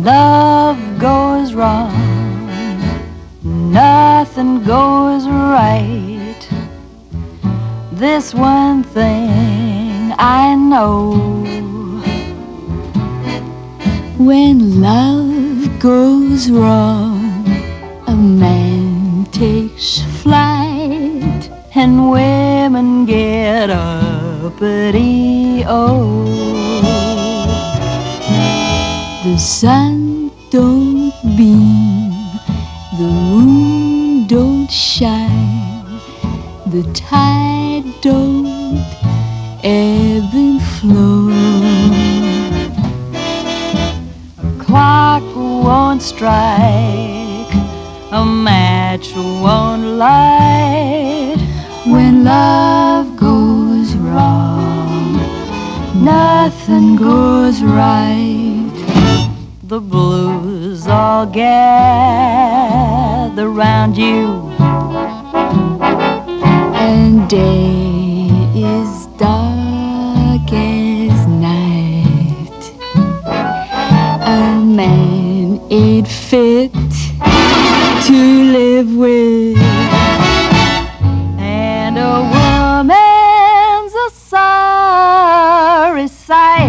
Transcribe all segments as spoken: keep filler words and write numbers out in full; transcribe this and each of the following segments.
love goes wrong, nothing goes right. This one thing I know: when love goes wrong, a man takes flight, and women get uppity. Oh, the sun don't beam, the moon don't shine, the tide don't ebb and flow. A clock won't strike, a match won't light. When love goes wrong, nothing goes right. The blues all gather round you, and day is dark as night. A man ain't fit to live with, and a woman's a sorry sight.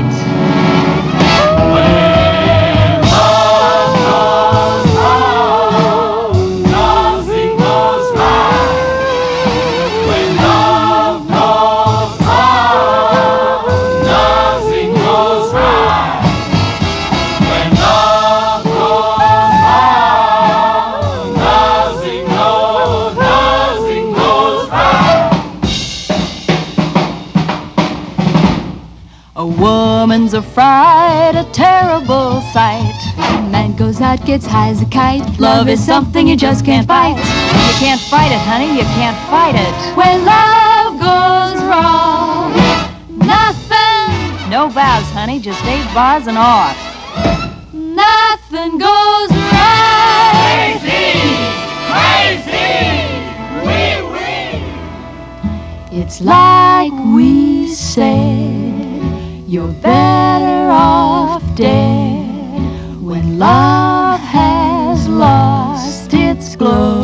A woman's a fright, a terrible sight. A man goes out, gets high as a kite. Love is something you just can't fight. You can't fight it, honey, you can't fight it. When love goes wrong, nothing, no vows, honey, just eight bars and off. Nothing goes right. Crazy, crazy, wee wee. It's like we said, you're better off dead when love has lost its glow.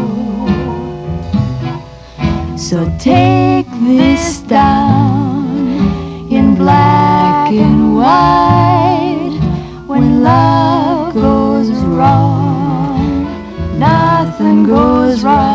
So take this down in black and white. When love goes wrong, nothing goes right.